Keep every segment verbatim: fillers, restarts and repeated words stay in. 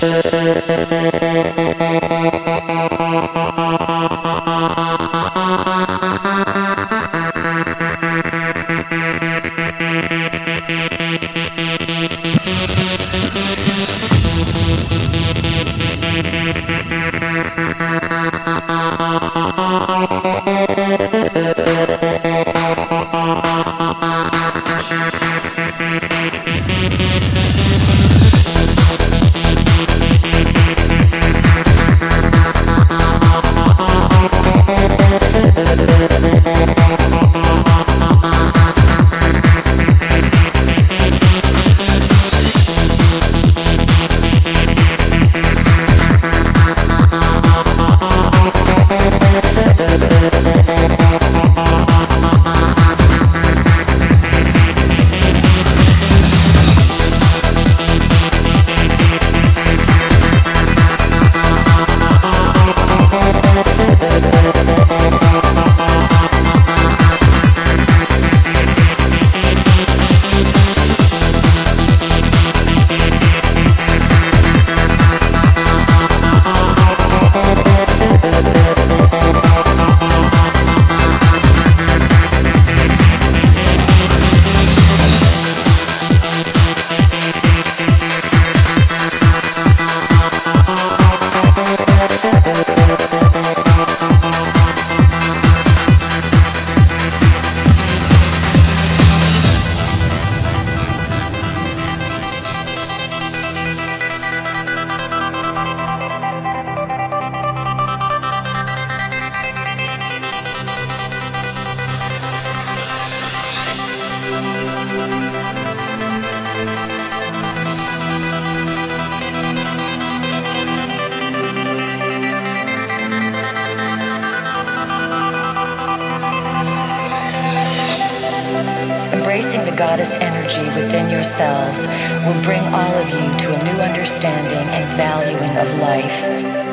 Embracing the goddess energy within yourselves will bring all of you to a new understanding and valuing of life,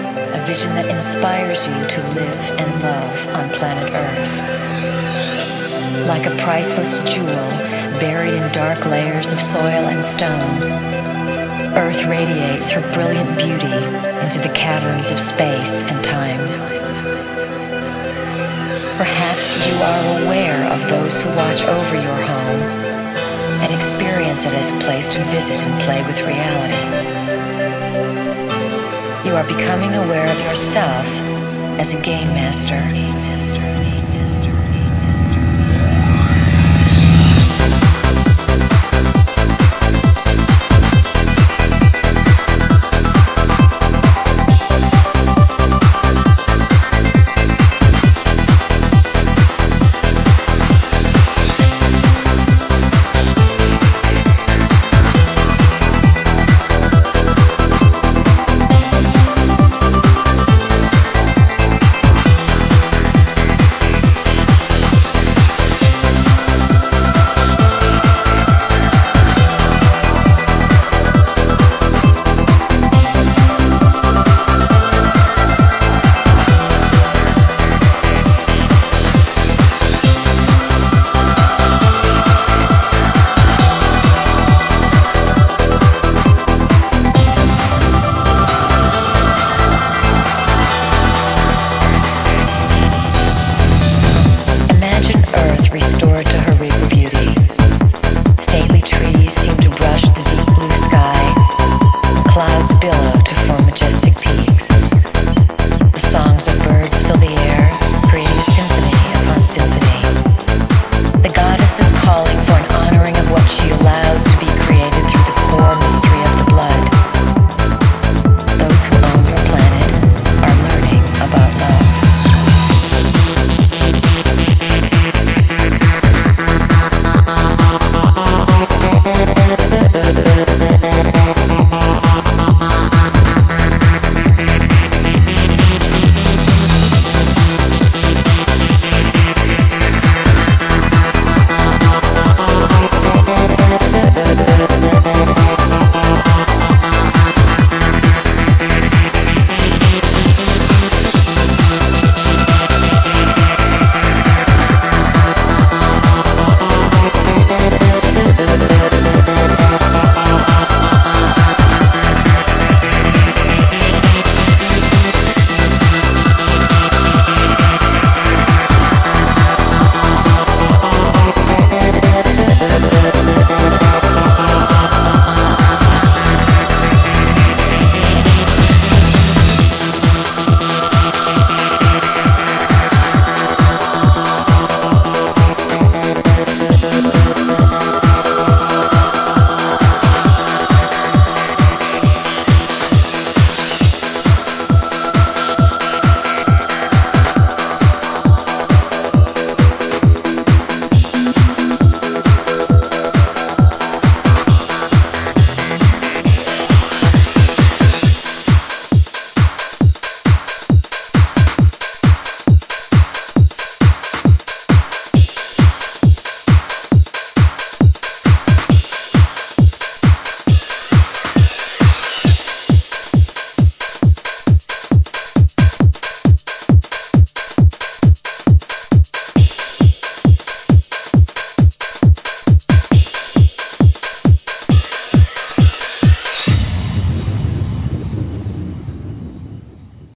a vision that inspires you to live and love on planet Earth. Like a priceless jewel buried in dark layers of soil and stone, Earth radiates her brilliant beauty into the caverns of space and time. Perhaps you are aware of those who watch over your home and experience it as a place to visit and play with reality. You are becoming aware of yourself as a game master